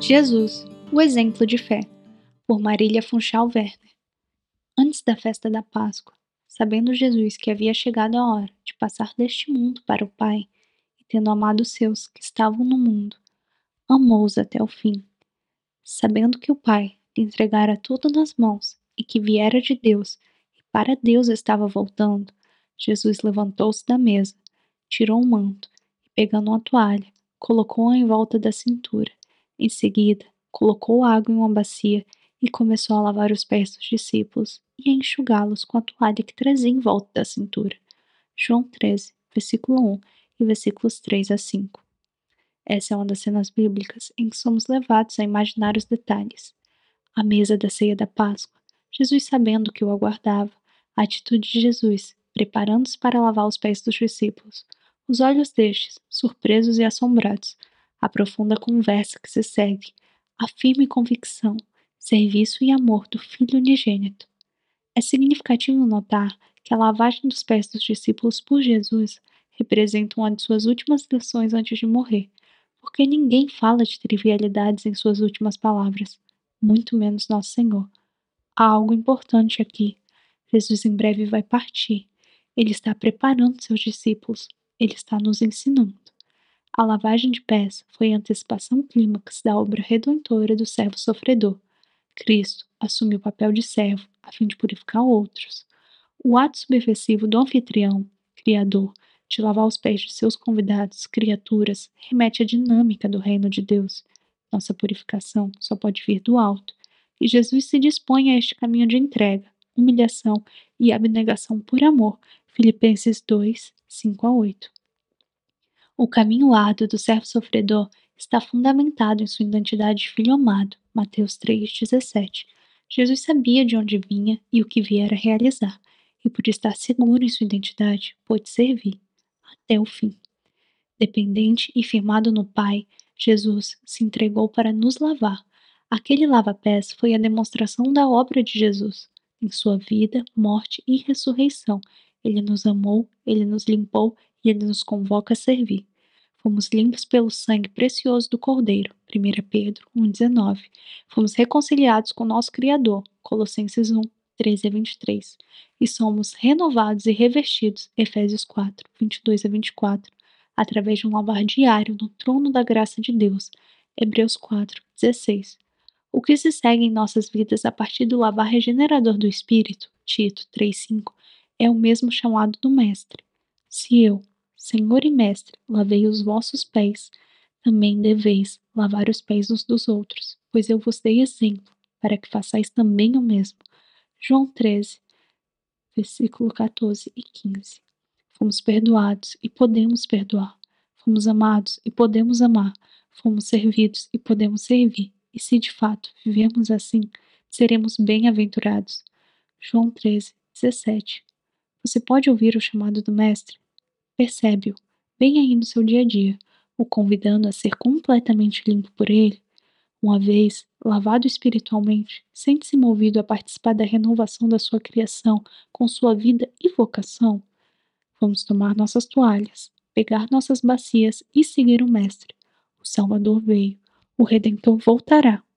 Jesus, o exemplo de fé, por Marília Funchal Werner. Antes da festa da Páscoa, sabendo Jesus que havia chegado a hora de passar deste mundo para o Pai, e tendo amado os seus que estavam no mundo, amou-os até o fim. Sabendo que o Pai lhe entregara tudo nas mãos e que viera de Deus e para Deus estava voltando, Jesus levantou-se da mesa, tirou o manto e, pegando uma toalha, colocou-a em volta da cintura. Em seguida, colocou água em uma bacia e começou a lavar os pés dos discípulos e a enxugá-los com a toalha que trazia em volta da cintura. João 13, versículo 1 e versículos 3 a 5. Essa é uma das cenas bíblicas em que somos levados a imaginar os detalhes. A mesa da ceia da Páscoa, Jesus sabendo que o aguardava, a atitude de Jesus, preparando-se para lavar os pés dos discípulos, os olhos destes, surpresos e assombrados, a profunda conversa que se segue, a firme convicção, serviço e amor do Filho unigênito. É significativo notar que a lavagem dos pés dos discípulos por Jesus representa uma de suas últimas lições antes de morrer, porque ninguém fala de trivialidades em suas últimas palavras, muito menos nosso Senhor. Há algo importante aqui. Jesus em breve vai partir. Ele está preparando seus discípulos. Ele está nos ensinando. A lavagem de pés foi a antecipação clímax da obra redentora do servo sofredor. Cristo assumiu o papel de servo a fim de purificar outros. O ato subversivo do anfitrião, criador, de lavar os pés de seus convidados, criaturas, remete à dinâmica do reino de Deus. Nossa purificação só pode vir do alto, e Jesus se dispõe a este caminho de entrega, humilhação e abnegação por amor. Filipenses 2, 5 a 8. O caminho árduo do servo sofredor está fundamentado em sua identidade de filho amado. Mateus 3,17. Jesus sabia de onde vinha e o que viera realizar, e por estar seguro em sua identidade, pôde servir até o fim. Dependente e firmado no Pai, Jesus se entregou para nos lavar. Aquele lava-pés foi a demonstração da obra de Jesus. Em sua vida, morte e ressurreição, ele nos amou, ele nos limpou e ele nos convoca a servir. Fomos limpos pelo sangue precioso do Cordeiro. 1 Pedro 1,19. Fomos reconciliados com nosso Criador. Colossenses 1, 13 a 23. E somos renovados e revestidos. Efésios 4, 22 a 24. Através de um lavar diário no trono da graça de Deus. Hebreus 4, 16. O que se segue em nossas vidas a partir do lavar regenerador do Espírito, Tito 3,5, é o mesmo chamado do Mestre. Se eu, Senhor e Mestre, lavei os vossos pés, também deveis lavar os pés uns dos outros, pois eu vos dei exemplo, para que façais também o mesmo. João 13, versículo 14 e 15. Fomos perdoados e podemos perdoar. Fomos amados e podemos amar. Fomos servidos e podemos servir. E se de fato vivemos assim, seremos bem-aventurados. João 13, 17. Você pode ouvir o chamado do Mestre? Percebe-o, bem aí no seu dia a dia, o convidando a ser completamente limpo por ele. Uma vez lavado espiritualmente, sente-se movido a participar da renovação da sua criação com sua vida e vocação? Vamos tomar nossas toalhas, pegar nossas bacias e seguir o Mestre. O Salvador veio, o Redentor voltará.